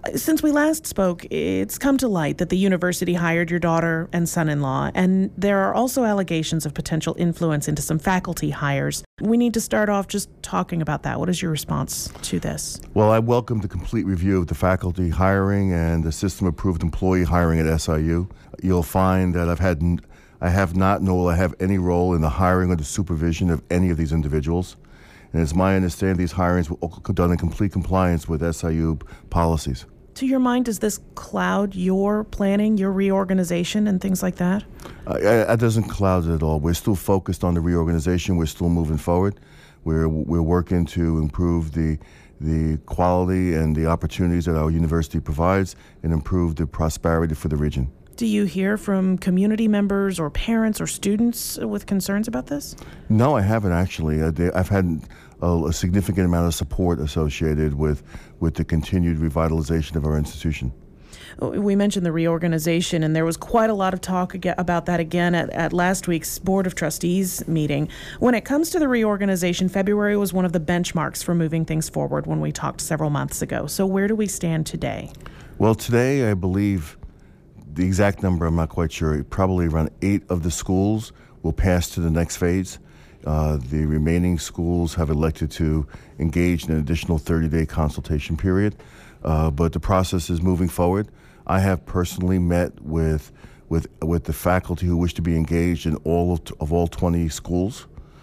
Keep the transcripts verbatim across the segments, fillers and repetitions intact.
Since we last spoke, it's come to light that the university hired your daughter and son-in-law, and there are also allegations of potential influence into some faculty hires. We need to start off just talking about that. What is your response to this? Well, I welcome the complete review of the faculty hiring and the system-approved employee hiring at S I U. You'll find that I've had, I have not, nor will I have any role in the hiring or the supervision of any of these individuals. And it's my understanding these hirings were done in complete compliance with S I U policies. To your mind, does this cloud your planning, your reorganization, and things like that? Uh, it doesn't cloud it at all. We're still focused on the reorganization. We're still moving forward. We're we're working to improve the the quality and the opportunities that our university provides and improve the prosperity for the region. Do you hear from community members or parents or students with concerns about this? No, I haven't actually. Uh, they, I've had a, a significant amount of support associated with, with the continued revitalization of our institution. We mentioned the reorganization, and there was quite a lot of talk about that again at, at last week's Board of Trustees meeting. When it comes to the reorganization, February was one of the benchmarks for moving things forward when we talked several months ago. So where do we stand today? Well, today I believe the exact number, I'm not quite sure, probably around eight of the schools will pass to the next phase. Uh, the remaining schools have elected to engage in an additional thirty-day consultation period, uh, but the process is moving forward. I have personally met with with with the faculty who wish to be engaged in all of, of all twenty schools.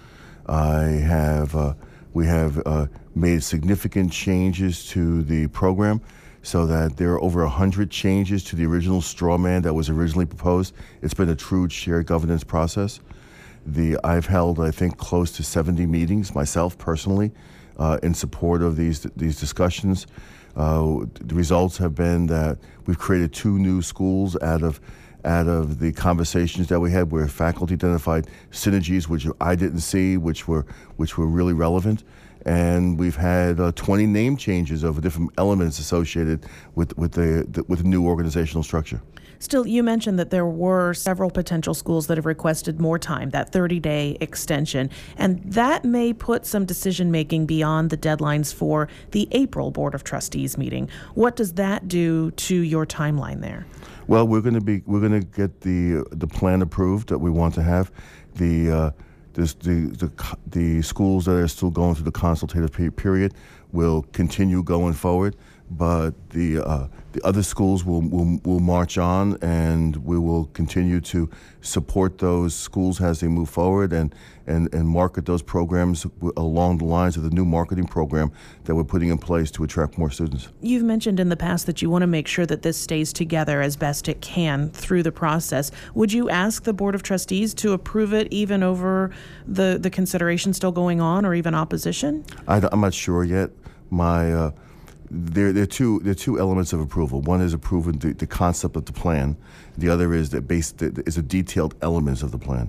I have uh, we have uh, made significant changes to the program, so that there are over one hundred changes to the original straw man that was originally proposed. It's been a true shared governance process. The I've held, I think, close to seventy meetings myself personally uh, in support of these these discussions. Uh, the results have been that we've created two new schools out of out of the conversations that we had, where faculty identified synergies which I didn't see, which were which were really relevant. And we've had uh, twenty name changes of different elements associated with with the, the with the new organizational structure. Still, you mentioned that there were several potential schools that have requested more time, that thirty-day extension, and that may put some decision-making beyond the deadlines for the April Board of Trustees meeting. What does that do to your timeline there? Well, we're going to be we're going to get the the plan approved that we want to have. The uh, This, the, the the schools that are still going through the consultative period will continue going forward, but the uh, the other schools will, will will march on, and we will continue to support those schools as they move forward and, and, and market those programs along the lines of the new marketing program that we're putting in place to attract more students. You've mentioned in the past that you want to make sure that this stays together as best it can through the process. Would you ask the Board of Trustees to approve it even over the, the consideration still going on, or even opposition? I, I'm not sure yet. My uh, there, there are two there are two elements of approval. One is approving the, the concept of the plan. The other is that based is the detailed elements of the plan.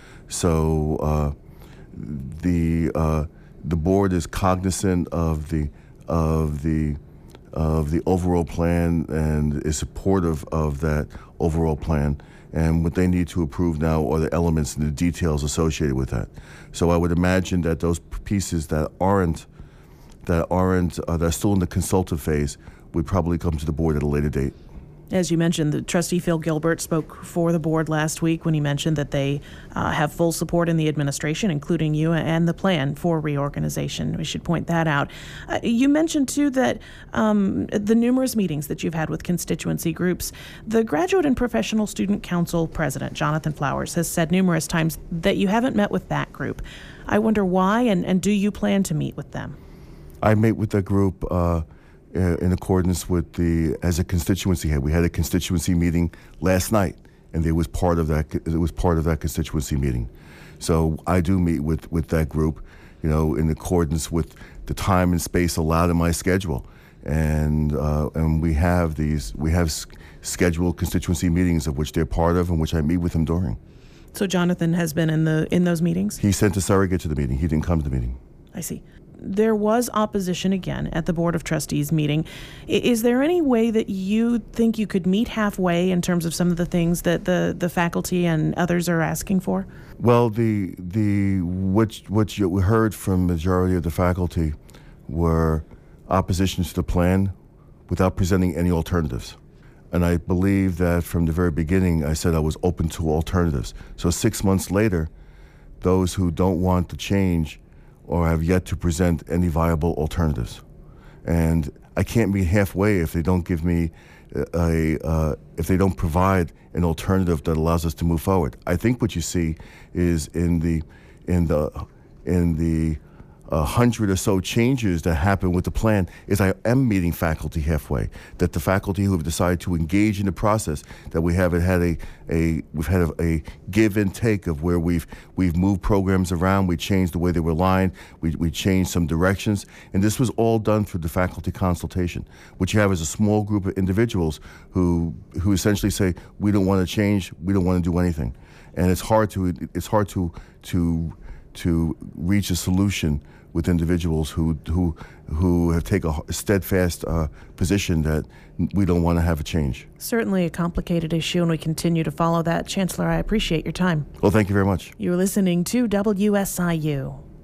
So uh, the uh, the board is cognizant of the of the of the overall plan and is supportive of that overall plan. And what they need to approve now are the elements and the details associated with that. So I would imagine that those pieces that aren't that aren't uh, that are still in the consultative phase would probably come to the board at a later date. As you mentioned, the trustee Phil Gilbert spoke for the board last week when he mentioned that they uh, have full support in the administration, including you, and the plan for reorganization. We should point that out. Uh, you mentioned, too, that um, the numerous meetings that you've had with constituency groups, the Graduate and Professional Student Council president, Jonathan Flowers, has said numerous times that you haven't met with that group. I wonder why, and, and do you plan to meet with them? I meet with that group uh, in accordance with the, as a constituency head. We had a constituency meeting last night, and it was part of that. It was part of that constituency meeting. So I do meet with, with that group, you know, in accordance with the time and space allowed in my schedule, and uh, and we have these we have s- scheduled constituency meetings of which they're part of, and which I meet with them during. So Jonathan has been in the in those meetings? He sent a surrogate to the meeting. He didn't come to the meeting. I see. There was opposition again at the Board of Trustees meeting. Is there any way that you think you could meet halfway in terms of some of the things that the, the faculty and others are asking for? Well, the the what what you heard from the majority of the faculty were opposition to the plan without presenting any alternatives. And I believe that from the very beginning, I said I was open to alternatives. So six months later, those who don't want to change or have yet to present any viable alternatives. And I can't meet halfway if they don't give me a, uh, if they don't provide an alternative that allows us to move forward. I think what you see is in the, in the, in the a hundred or so changes that happen with the plan is I am meeting faculty halfway. That the faculty who have decided to engage in the process, that we haven't had a, a we've had a, a give and take of where we've we've moved programs around, we changed the way they were aligned, we we changed some directions, and this was all done through the faculty consultation. What you have is a small group of individuals who who essentially say we don't want to change, we don't want to do anything, and it's hard to it's hard to to to reach a solution with individuals who who who have taken a steadfast uh, position that we don't want to have a change. Certainly a complicated issue, and we continue to follow that. Chancellor, I appreciate your time. Well, thank you very much. You're listening to W S I U.